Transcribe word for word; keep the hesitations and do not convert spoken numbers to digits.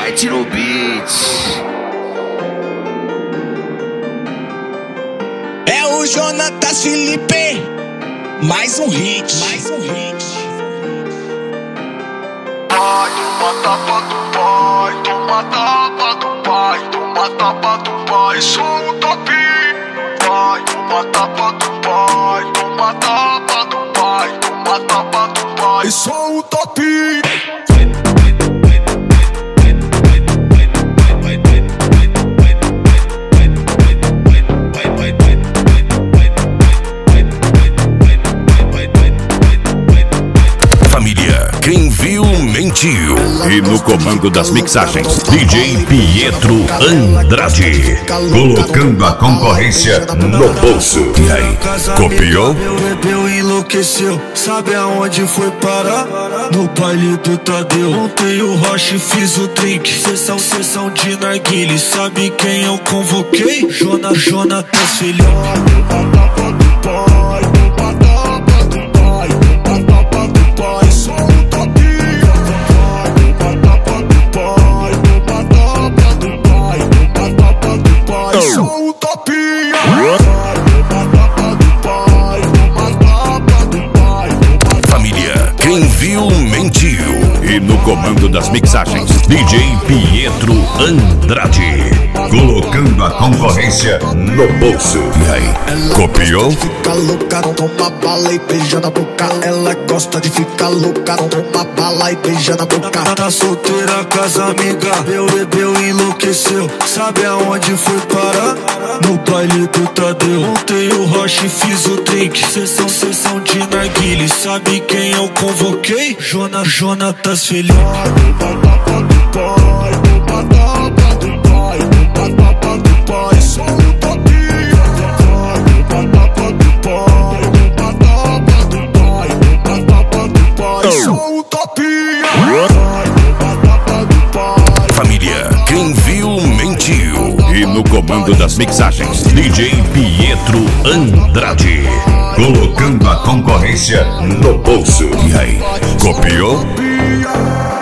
White no beat. É o Jonatas Felipe, mais um hit, mais um hit. Pai, toma tapa do pai, toma tapa do pai, toma tapa do pai, sou o top. Pai, toma tapa do pai, toma tapa do pai, toma tapa do pai, sou o top. Quem viu, mentiu. E no comando das mixagens, D J Pietro Andrade. Colocando a concorrência no bolso. E aí, copiou? Meu bebeu enlouqueceu, sabe aonde foi parar? No baile do Tadeu. Montei o rocha e fiz o drink. Sessão, sessão de narguile. Sabe quem eu convoquei? Jona, Jonatas Felipe. Família, quem viu, mentiu. E no comando das mixagens, D J Pietro Andrade. Colocando a concorrência no bolso. E aí, copiou? Fica louca, toma bala e beija na boca. Ela gosta de ficar louca, toma bala e beija na boca. Tá solteira com as amigas, meu bebeu enlouqueceu. Sabe aonde foi parar? No baile do Tadeu. Montei o rocha e fiz o drink. Sessão, sessão de narguile. Sabe quem eu convoquei? Jona, Jonatas Felipe. Família, quem viu, mentiu. E no comando das mixagens, D J Pietro Andrade. Colocando a concorrência no bolso. E aí, copiou?